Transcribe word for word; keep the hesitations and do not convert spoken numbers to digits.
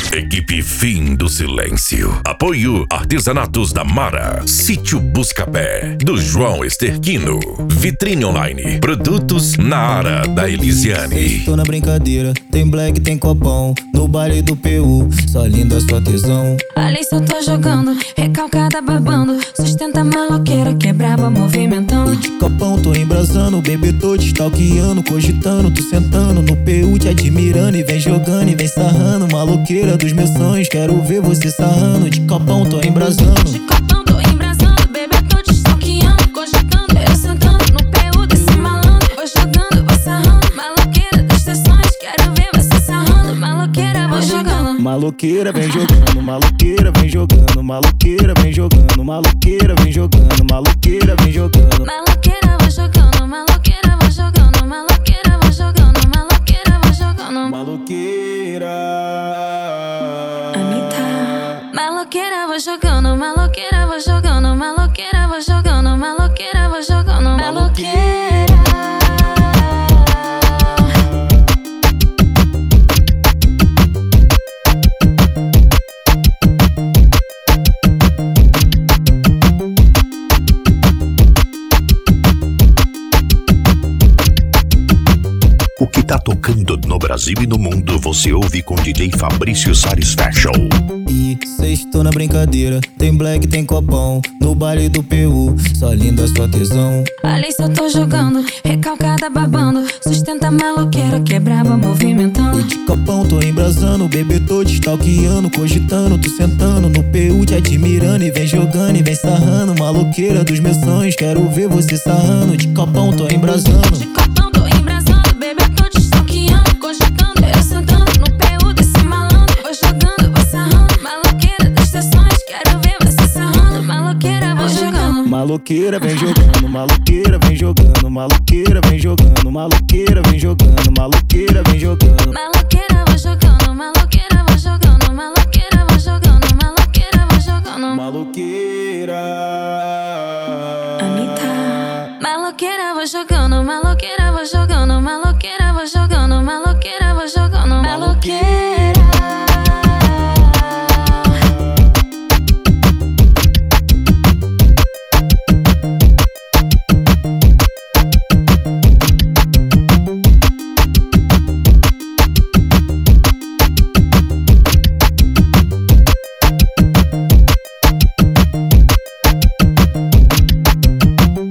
Equipe Fim do Silêncio. Apoio Artesanatos da Mara. Sítio Buscapé, do João Esterquino. Vitrine Online. Produtos Nara, da Elisiane. Tô na brincadeira, tem black, tem copão. No baile do P U, só linda sua tesão. Ali só tô jogando, recalcada babando. Sustenta a maloqueira, que é braba movimentando. De copão tô embrasando, bebê tô te stalkeando. Cogitando, tô sentando no P U te admirando. E vem jogando e vem sarrando, maloqueira dos meus sonhos, quero ver você sarrando. De copão tô embrasando, de copão tô embrasando, bebê tô te stalkeando. Cogitando, eu sentando no P U desse malandro. Vou jogando, vou sarrando, maloqueira dos teus sonhos, quero ver você sarrando. Maloqueira, vou jogando. Maloqueira vem jogando, maloqueira vem jogando, maloqueira vem jogando, maloqueira vem jogando, maloqueira vem jogando. Maloqueira, vou jogando, maloqueira, vou jogando, maloqueira, vou jogando, maloqueira, vou jogando. Maloqueira. Maloqueira, vou jogando, maloqueira, vou jogando, maloqueira, vou jogando, maloqueira, vou jogando, maloqueira. O que tá tocando no Brasil e no mundo, você ouve com D J Fabrício Satisfaction. E cês tô na brincadeira, tem black, tem copão. No baile do P U, só linda sua tesão. Ali só tô jogando, recalcada babando. Sustenta a maloqueira, que é braba movimentando. De copão tô embrasando, bebê tô te stalkeando. Cogitando, tô sentando no P U te admirando. E vem jogando e vem sarrando, maloqueira dos meus sonhos, quero ver você sarrando. De copão tô embrasando, de copão tô embrasando, bebê tô te stalkeando. Cogitando, eu sentando no P U desse malandro. Vou jogando, vou sarrando, maloqueira dos teus sonhos, quero ver você sarrando. Maloqueira, vou jogando. Maloqueira vem jogando, maloqueira vem jogando, maloqueira vem jogando, maloqueira vem jogando, maloqueira vem jogando.